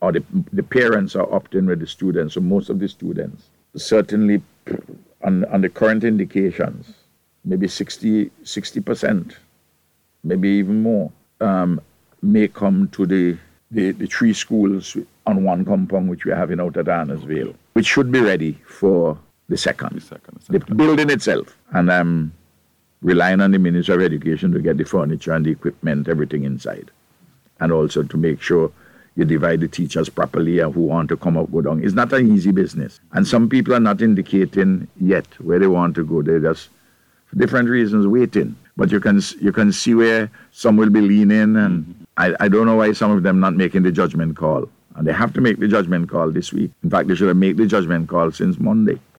or the parents are opting with the students. So most of the students, certainly on the current indications, maybe 60%, maybe even more, may come to the three schools on one compound which we are having out at Arnesvale, which should be ready for the second. The building itself. And I'm relying on the Ministry of Education to get the furniture and the equipment, everything inside. And also to make sure you divide the teachers properly and who want to come up, go down. It's not an easy business. And some people are not indicating yet where they want to go. They're just, for different reasons, waiting. But you can see where some will be leaning, and I don't know why some of them not making the judgment call. And they have to make the judgment call this week. In fact, they should have made the judgment call since Monday.